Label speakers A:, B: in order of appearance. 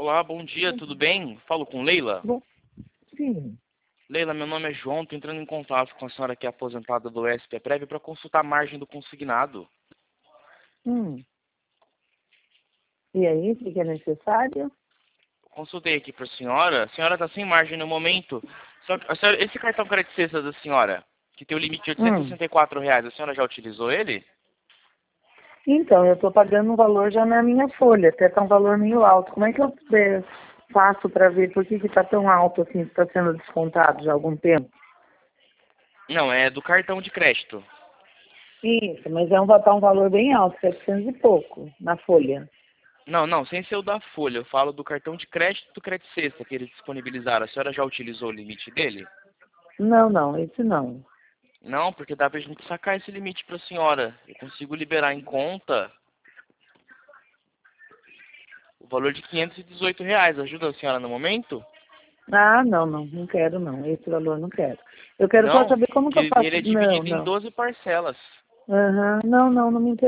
A: Olá, bom dia, tudo bem? Falo com Leila?
B: Bom, sim.
A: Leila, meu nome é João, estou entrando em contato com a senhora que é aposentada do SPPrev para consultar a margem do consignado.
B: Hum. E aí, o que é necessário?
A: Consultei aqui para a senhora está sem margem no momento. Só que, esse cartão crédito cesta da senhora, que tem o limite de R$ 864, a senhora já utilizou ele?
B: Então, eu estou pagando um valor já na minha folha, até está um valor meio alto. Como é que eu faço para ver por que está tão alto assim, está sendo descontado já há algum tempo?
A: Não, é do cartão de crédito.
B: Isso, mas tá um valor bem alto, 700 e pouco na folha.
A: Não, sem ser o da Folha, eu falo do cartão de crédito do Crédito Sexta que eles disponibilizaram. A senhora já utilizou o limite dele?
B: Não, esse não.
A: Não, porque dá pra gente sacar esse limite pra senhora. Eu consigo liberar em conta o valor de R$ 518. Ajuda a senhora no momento?
B: Ah, não quero não, esse valor não quero. Eu quero só
A: Não,
B: saber como que eu
A: que
B: faço.
A: ele é
B: Não,
A: dividido em
B: não.
A: 12 parcelas.
B: Aham, não me interessa.